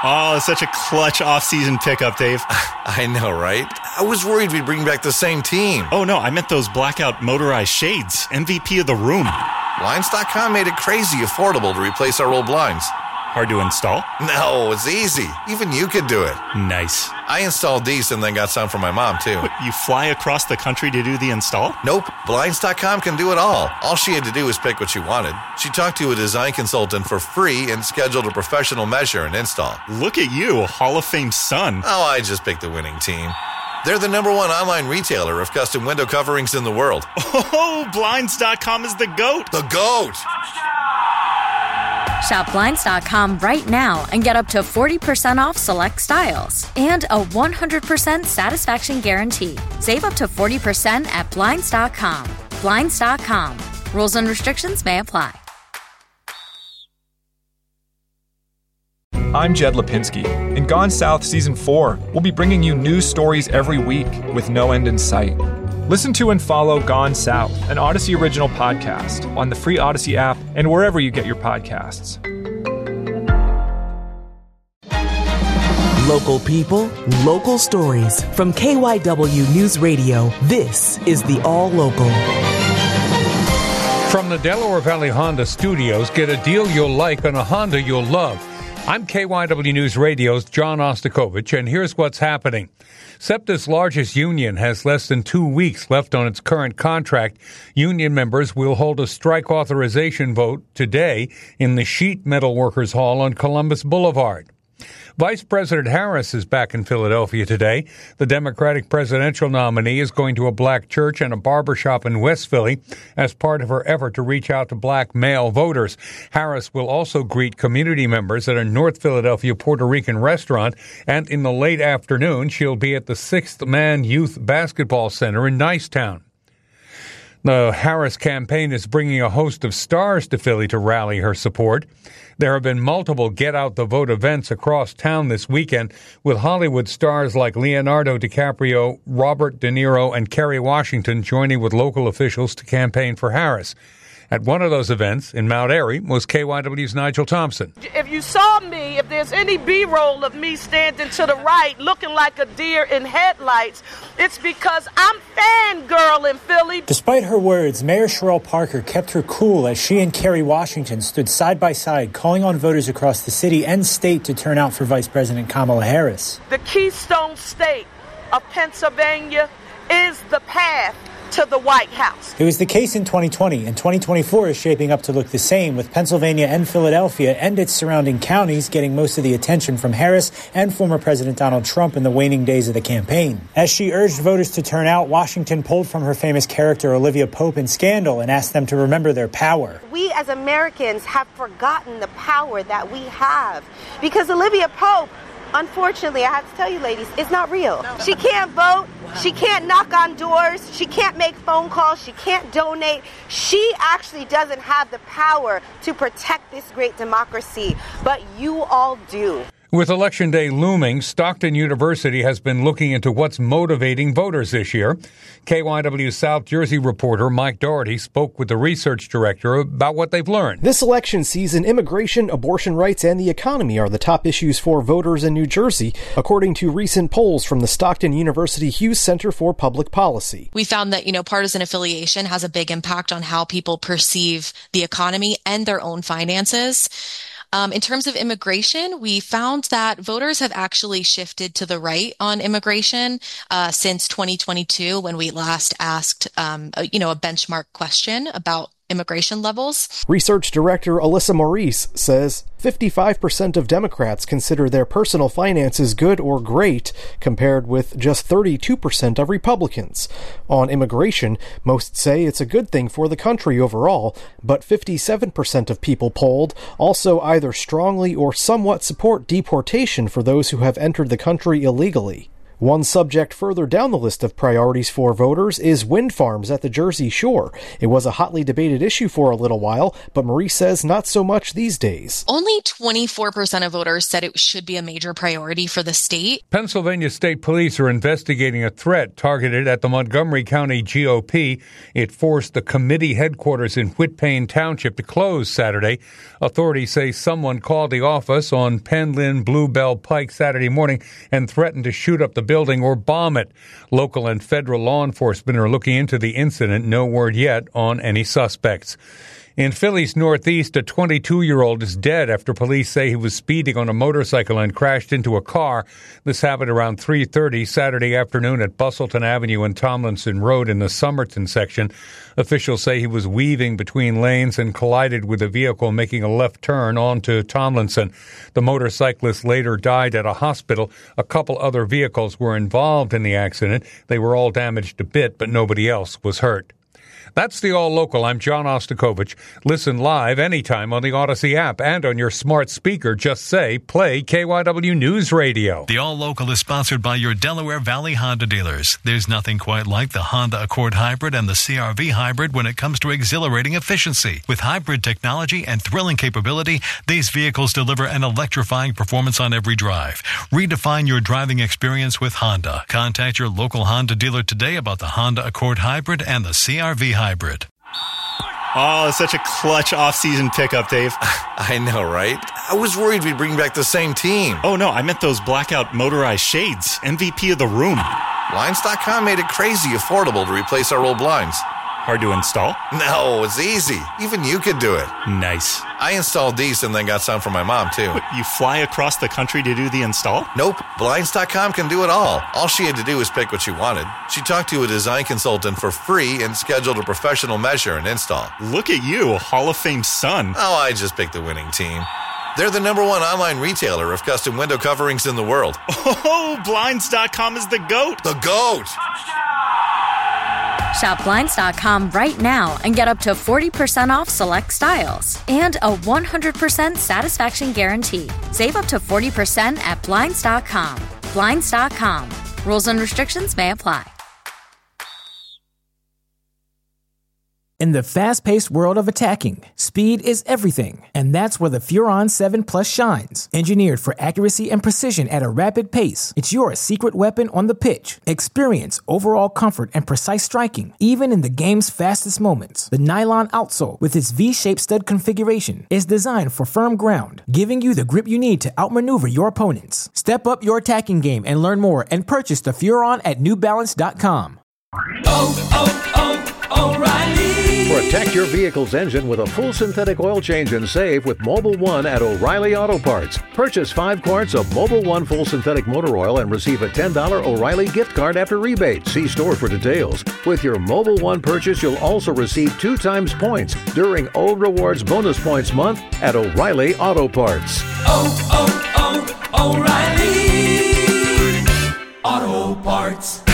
Oh, such a clutch off-season pickup, Dave. I know, right? I was worried we'd bring back the same team. Oh, no, I meant those blackout motorized shades. MVP of the room. Blinds.com made it crazy affordable to replace our old blinds. Hard to install? No, it's easy. Even you could do it. Nice. I installed these and then got some for my mom, too. What, you fly across the country to do the install? Nope. Blinds.com can do it all. All she had to do was pick what she wanted. She talked to a design consultant for free and scheduled a professional measure and install. Look at you, Hall of Fame son. Oh, I just picked the winning team. They're the #1 online retailer of custom window coverings in the world. Oh, Blinds.com is the GOAT. The GOAT! Shop Blinds.com right now and get up to 40% off select styles and a 100% satisfaction guarantee. Save up to 40% at Blinds.com. Blinds.com. Rules and restrictions may apply. I'm Jed Lipinski. In Gone South Season 4, we'll be bringing you news stories every week with no end in sight. Listen to and follow Gone South, an Odyssey original podcast, on the free Odyssey app and wherever you get your podcasts. Local people, local stories. From KYW News Radio, this is the All Local. From the Delaware Valley Honda Studios, get a deal you'll like on a Honda you'll love. I'm KYW News Radio's John Ostakovich, and here's what's happening. SEPTA's largest union has less than 2 weeks left on its current contract. Union members will hold a strike authorization vote today in the Sheet Metal Workers Hall on Columbus Boulevard. Vice President Harris is back in Philadelphia today. The Democratic presidential nominee is going to a black church and a barbershop in West Philly as part of her effort to reach out to black male voters. Harris will also greet community members at a North Philadelphia Puerto Rican restaurant, and in the late afternoon, she'll be at the Sixth Man Youth Basketball Center in Nicetown. The Harris campaign is bringing a host of stars to Philly to rally her support. There have been multiple get-out-the-vote events across town this weekend, with Hollywood stars like Leonardo DiCaprio, Robert De Niro, and Kerry Washington joining with local officials to campaign for Harris. At one of those events in Mount Airy was KYW's Nigel Thompson. If you saw me, if there's any B-roll of me standing to the right looking like a deer in headlights, it's because I'm fangirl in Philly. Despite her words, Mayor Sherelle Parker kept her cool as she and Kerry Washington stood side by side, calling on voters across the city and state to turn out for Vice President Kamala Harris. The Keystone State of Pennsylvania is the path to the White House. It was the case in 2020, and 2024 is shaping up to look the same, with Pennsylvania and Philadelphia and its surrounding counties getting most of the attention from Harris and former President Donald Trump in the waning days of the campaign. As she urged voters to turn out, Washington pulled from her famous character Olivia Pope in Scandal and asked them to remember their power. We as Americans have forgotten the power that we have, because Olivia Pope, unfortunately, I have to tell you, ladies, it's not real. She can't vote. She can't knock on doors. She can't make phone calls. She can't donate. She actually doesn't have the power to protect this great democracy, but you all do. With Election Day looming, Stockton University has been looking into what's motivating voters this year. KYW South Jersey reporter Mike Doherty spoke with the research director about what they've learned. This election season, immigration, abortion rights, and the economy are the top issues for voters in New Jersey, according to recent polls from the Stockton University Hughes Center for Public Policy. We found that, partisan affiliation has a big impact on how people perceive the economy and their own finances. In terms of immigration, we found that voters have actually shifted to the right on immigration since 2022, when we last asked, a benchmark question about immigration levels. Research director Alyssa Maurice says 55% of Democrats consider their personal finances good or great, compared with just 32% of Republicans. On immigration, most say it's a good thing for the country overall, but 57% of people polled also either strongly or somewhat support deportation for those who have entered the country illegally. One subject further down the list of priorities for voters is wind farms at the Jersey Shore. It was a hotly debated issue for a little while, but Marie says not so much these days. Only 24% of voters said it should be a major priority for the state. Pennsylvania State Police are investigating a threat targeted at the Montgomery County GOP. It forced the committee headquarters in Whitpain Township to close Saturday. Authorities say someone called the office on Penland Bluebell Pike Saturday morning and threatened to shoot up the building or bomb it. Local and federal law enforcement are looking into the incident. No word yet on any suspects. In Philly's northeast, a 22-year-old is dead after police say he was speeding on a motorcycle and crashed into a car. This happened around 3:30 Saturday afternoon at Bustleton Avenue and Tomlinson Road in the Somerton section. Officials say he was weaving between lanes and collided with a vehicle making a left turn onto Tomlinson. The motorcyclist later died at a hospital. A couple other vehicles were involved in the accident. They were all damaged a bit, but nobody else was hurt. That's the All Local. I'm John Ostakovich. Listen live anytime on the Odyssey app and on your smart speaker. Just say, play KYW News Radio. The All Local is sponsored by your Delaware Valley Honda dealers. There's nothing quite like the Honda Accord Hybrid and the CR-V Hybrid when it comes to exhilarating efficiency. With hybrid technology and thrilling capability, these vehicles deliver an electrifying performance on every drive. Redefine your driving experience with Honda. Contact your local Honda dealer today about the Honda Accord Hybrid and the CR-V Hybrid. Oh, such a clutch off-season pickup, Dave. I know, right? I was worried we'd bring back the same team. Oh, no, I meant those blackout motorized shades. MVP of the room. Blinds.com made it crazy affordable to replace our old blinds. Hard to install? No, it's easy. Even you could do it. Nice. I installed these and then got some for my mom, too. What, you fly across the country to do the install? Nope. Blinds.com can do it all. All she had to do was pick what she wanted. She talked to a design consultant for free and scheduled a professional measure and install. Look at you, a Hall of Fame son. Oh, I just picked the winning team. They're the #1 online retailer of custom window coverings in the world. Oh, Blinds.com is the GOAT. The GOAT! Shop Blinds.com right now and get up to 40% off select styles and a 100% satisfaction guarantee. Save up to 40% at Blinds.com. Blinds.com. Rules and restrictions may apply. In the fast-paced world of attacking, speed is everything, and that's where the Furon 7 Plus shines. Engineered for accuracy and precision at a rapid pace, it's your secret weapon on the pitch. Experience overall comfort and precise striking, even in the game's fastest moments. The nylon outsole, with its V-shaped stud configuration, is designed for firm ground, giving you the grip you need to outmaneuver your opponents. Step up your attacking game and learn more and purchase the Furon at NewBalance.com. O'Reilly. Protect your vehicle's engine with a full synthetic oil change and save with Mobil 1 at O'Reilly Auto Parts. Purchase 5 quarts of Mobil 1 full synthetic motor oil and receive a $10 O'Reilly gift card after rebate. See store for details. With your Mobil 1 purchase, you'll also receive 2 times points during O Rewards Bonus Points Month at O'Reilly Auto Parts. O'Reilly Auto Parts.